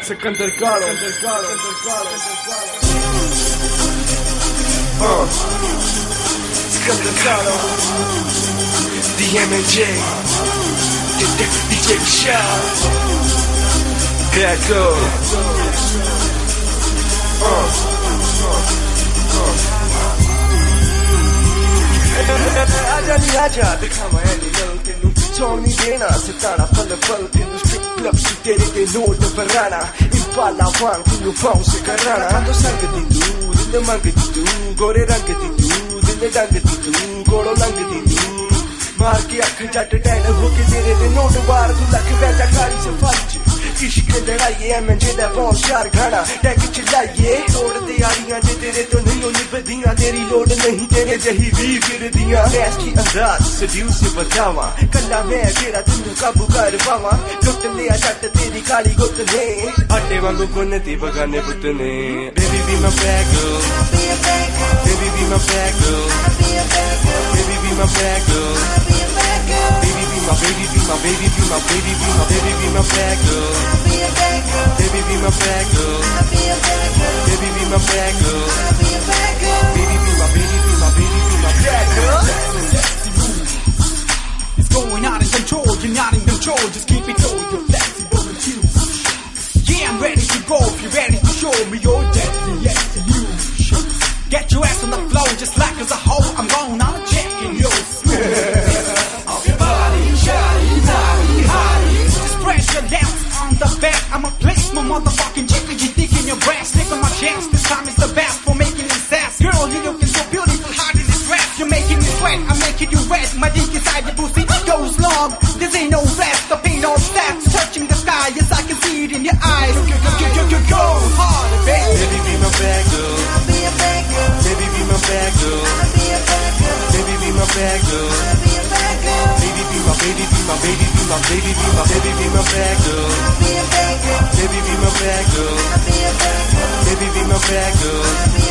Sikandar Kalo. Sikandar Kalo. DMJ. DJ Vishal. Gecko. Aja दिखावा animal तेनू चौनी देना सितारा पल पल तेनू स्ट्रिप क्लब से तेरे के नोट बराना इम्पाला वांग तेनू बाउंस कराना तो संग दी तू दिल मंग दी तू गोरे रंग दी तू दिल रंग दी तू गोरो लंग दी तू मार के अख जट टैन होके तेरे दे नोट बार तू लख बैठा खाली से फर्ज इश्क लड़ाइए एमजे दा फोन चार घड़ा टैग चिल्लाइए तोड़ दे यारियां जे तेरे तो नहीं होनी बदियां तेरी लोड नहीं तेरे जही भी फिरदियां ऐसी अंदाज सड्यूस बजावा कल्ला मैं तेरा तू काबू कर पावा लुट लिया जट तेरी काली गुत ने आटे वांगू गुनती बगाने पुत ने baby be my bad girl baby be my bad girl baby be my bad girl baby be my baby be my baby be my baby be my baby be my bad girl baby be my bad girl baby be my bad girl baby be my baby be my baby be my bad girl. It's going out of control, you're not in control, just keep it low, you're flexible and cute. Yeah, I'm ready to go, if you're ready to show me your deadly execution. Get your ass on the floor, just like as a hoe, I'm going on checking your smooth. I'ma place my motherfucking chick with your dick in your breast. Take on my chance, this time is the best for making it fast. Girl, you looking so beautiful, hard in this dress. You're making me sweat, I'm making you wet. My dick inside your pussy goes long. This ain't no rest, the pain all steps. Touching the sky, yes I can see it in your eyes. Go hard, baby. Baby be my bad girl. Baby be my bad girl. Baby be my bad girl. Baby be my baby be my baby be my baby be my baby be my bad girl. Baby be my bad girl. Baby be my bad girl.